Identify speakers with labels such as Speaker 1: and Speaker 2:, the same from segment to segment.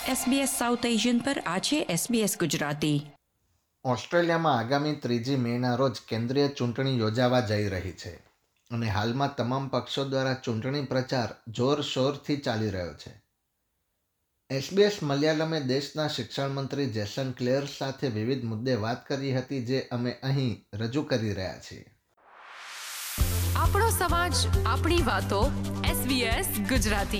Speaker 1: SBS south Asian પર આ છે SBS ગુજરાતી.
Speaker 2: ઓસ્ટ્રેલિયામાં આગામી 3 મેના રોજ કેન્દ્રીય ચૂંટણી યોજાવા જઈ રહી છે અને હાલમાં તમામ પક્ષો દ્વારા ચૂંટણી પ્રચાર જોરશોરથી ચાલી રહ્યો છે. SBS મલયાલમે દેશના શિક્ષણ મંત્રી જેસન ક્લેર સાથે વિવિધ મુદ્દે વાત કરી હતી, જે અમે અહીં રજૂ કરી રહ્યા છીએ.
Speaker 3: આપણો સમાજ, આપણી વાતો. SBS ગુજરાતી.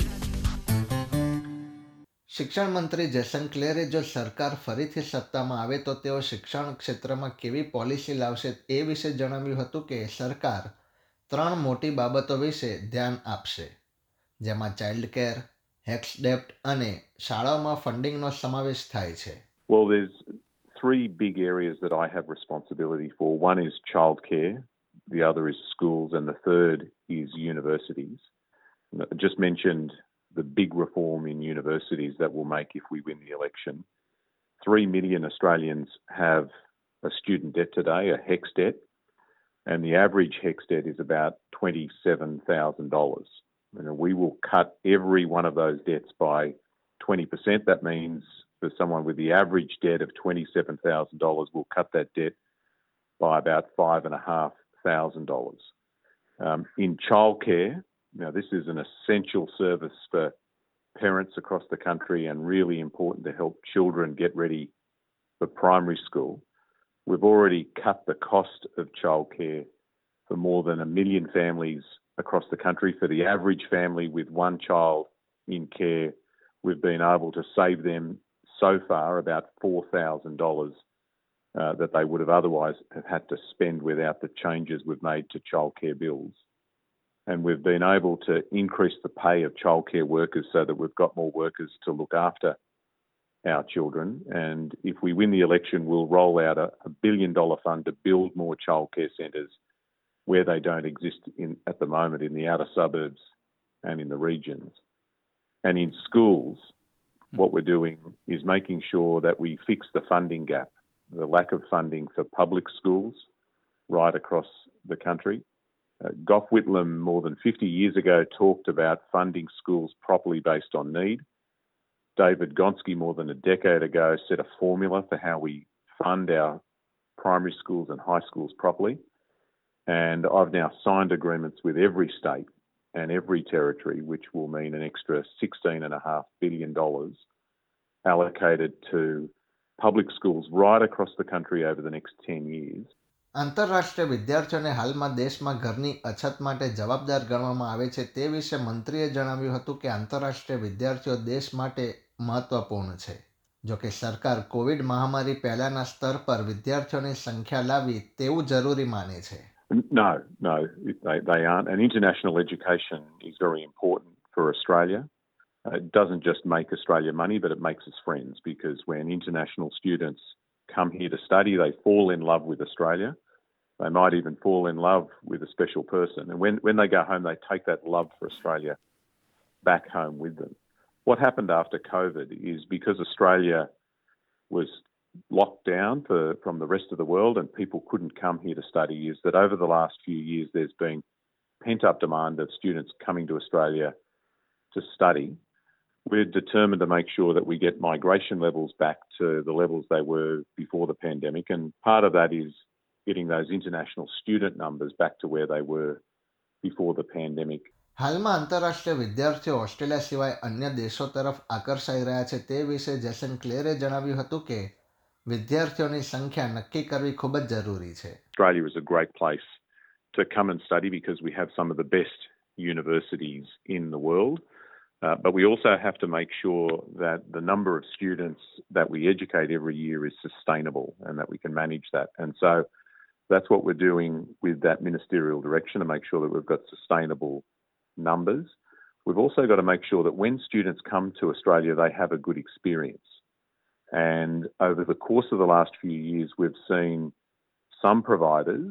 Speaker 2: શિક્ષણ મંત્રી જેસન ક્લેરે જો સરકાર ફરીથી સત્તામાં આવે તો તેઓ શિક્ષણ ક્ષેત્રમાં કેવી પોલિસી લાવશે એ વિશે જણાવ્યું હતું કે સરકાર 3 મોટી બાબતો વિશે ધ્યાન આપશે, જેમાં ચાઇલ્ડ કેર, હેક્સ ડેપ્ટ અને શાળાઓમાં ફંડિંગનો સમાવેશ થાય છે.
Speaker 4: Well, there's 3 big areas that I have responsibility for. One is childcare, the other is schools, and the third is universities. I just mentioned the big reform in universities that we'll make if we win the election. 3 million Australians have a student debt today, a HECS debt, and the average HECS debt is about $27,000. We will cut every one of those debts by 20%. That means for someone with the average debt of $27,000, we'll cut that debt by about $5,500. In childcare, now this is an essential service for parents across the country and really important to help children get ready for primary school. We've already cut the cost of childcare for more than 1 million families across the country. For the average family with one child in care, we've been able to save them so far about $4,000 that they would have otherwise have had to spend without the changes we've made to childcare bills. And we've been able to increase the pay of childcare workers so that we've got more workers to look after our children. And if we win the election, we'll roll out a $1 billion fund to build more childcare centres where they don't exist at the moment in the outer suburbs and in the regions. And in schools, what we're doing is making sure that we fix the funding gap, the lack of funding for public schools right across the country. Gough Whitlam more than 50 years ago talked about funding schools properly based on need. David Gonski more than a decade ago set a formula for how we fund our primary schools and high schools properly. And I've now signed agreements with every state and every territory, which will mean an extra $16.5 billion allocated to public schools right across the country over the next 10 years.
Speaker 2: આંતરરાષ્ટ્રીય વિદ્યાર્થીઓને હાલમાં દેશમાં ઘરની અછત માટે જવાબદાર ગણવામાં આવે છે તે વિશે મંત્રીએ જણાવ્યું હતું કે આંતરરાષ્ટ્રીય વિદ્યાર્થીઓ દેશ માટે મહત્વપૂર્ણ છે. જો કે સરકાર કોવિડ મહામારી પહેલાના સ્તર પર વિદ્યાર્થીઓની સંખ્યા લાવી તેવું જરૂરી માને છે.
Speaker 4: No, they aren't. And international education is very important for Australia. It doesn't just make Australia money, but it makes us friends, because when international students come here to study, they fall in love with Australia. They might even fall in love with a special person. And when they go home, they take that love for Australia back home with them. What happened after COVID is, because Australia was locked down from the rest of the world and people couldn't come here to study, is that over the last few years there's been pent-up demand of students coming to Australia to study. We're determined to make sure that we get migration levels back to the levels they were before the pandemic, and part of that is getting those international student numbers back to where they were before the pandemic.
Speaker 2: હાલમાં આંતરરાષ્ટ્રીય વિદ્યાર્થીઓ Australia સિવાય અન્ય દેશો તરફ આકર્ષાઈ રહ્યા છે તે વિશે જેસન ક્લેરે જણાવ્યું હતું કે વિદ્યાર્થીઓની સંખ્યા નક્કી કરવી ખૂબ જ જરૂરી છે.
Speaker 4: Australia is a great place to come and study because we have some of the best universities in the world. But we also have to make sure that the number of students that we educate every year is sustainable and that we can manage that. And so that's what we're doing with that ministerial direction, to make sure that we've got sustainable numbers. We've also got to make sure that when students come to Australia, they have a good experience. And over the course of the last few years, we've seen some providers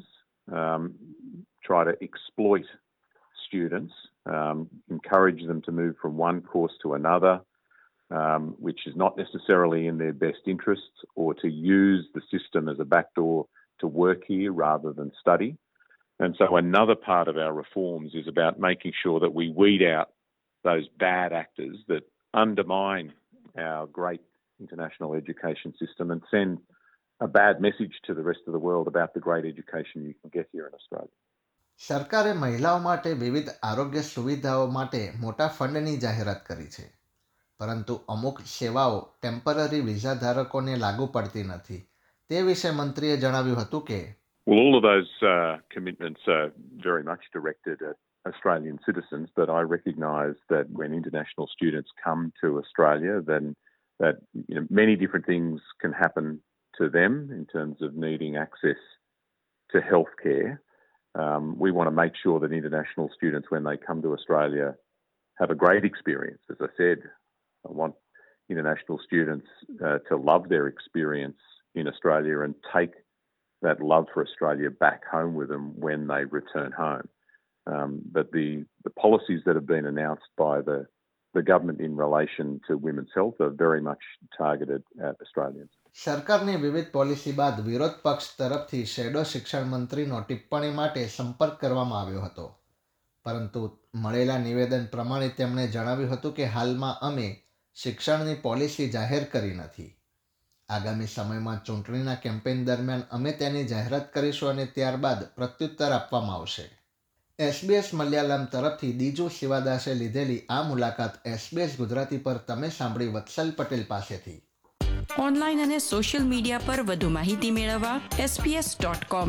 Speaker 4: try to exploit students, encourage them to move from one course to another, which is not necessarily in their best interests, or to use the system as a backdoor to work here rather than study. And so another part of our reforms is about making sure that we weed out those bad actors that undermine our great international education system and send a bad message to the rest of the world about the great education you can get here in Australia.
Speaker 2: સરકારે મહિલાઓ માટે વિવિધ આરોગ્ય સુવિધાઓ માટે મોટા ફંડની જાહેરાત કરી છે, પરંતુ અમુક સેવાઓ ટેમ્પરરી વિઝા ધારકોને લાગુ પડતી નથી. તે વિશે મંત્રીએ જણાવ્યું હતું કે
Speaker 4: Well, all of those commitments are very much directed at Australian citizens, but I recognise that when international students come to Australia, then that many different things can happen to them in terms of needing access to healthcare. We want to make sure that international students, when they come to Australia, have a great experience. As I said, I want international students to love their experience in Australia and take that love for Australia back home with them when they return home. But the policies that have been announced by the government in relation to women's health are very much targeted at Australians.
Speaker 2: સરકારની વિવિધ policy બાદ વિરોધ પક્ષ તરફથી shadow શિક્ષણ મંત્રીનો ટિપ્પણી માટે સંપર્ક કરવામાં આવ્યો હતો, પરંતુ મળેલા નિવેદન પ્રમાણે તેમણે જણાવ્યું હતું કે હાલમાં અમે શિક્ષણની પોલિસી જાહેર કરી નથી. આગામી સમયમાં ચૂંટણીના કેમ્પેઇન દરમિયાન અમે તેની જાહેરાત કરીશું અને ત્યારબાદ પ્રત્યુત્તર આપવામાં આવશે. SBS મલયાલમ તરફથી દીજુ શિવાદાસે લીધેલી આ મુલાકાત SBS ગુજરાતી પર તમે સાંભળી વત્સલ પટેલ પાસેથી.
Speaker 1: ઓનલાઈન અને સોશિયલ મીડિયા પર વધુ માહિતી મેળવવા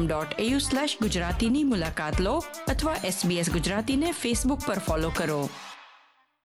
Speaker 1: sbs.com.au/ગુજરાતીની મુલાકાત લો અથવા SBS ગુજરાતીને ફેસબુક પર ફોલો કરો.